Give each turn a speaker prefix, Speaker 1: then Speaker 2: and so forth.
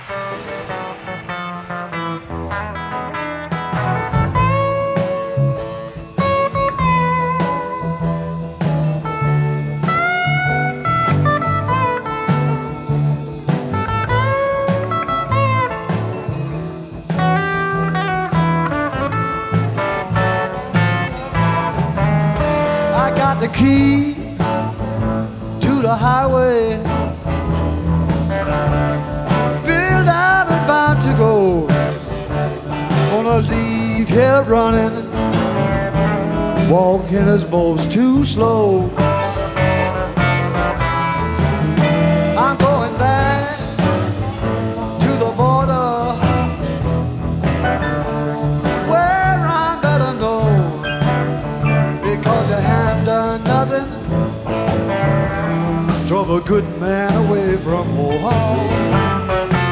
Speaker 1: I got the key to the highway, built out and bound to go. Gonna leave here running, walking is most too slow. I'm going back to the border, where I'm better known, because you haven't done nothing. Drove a good man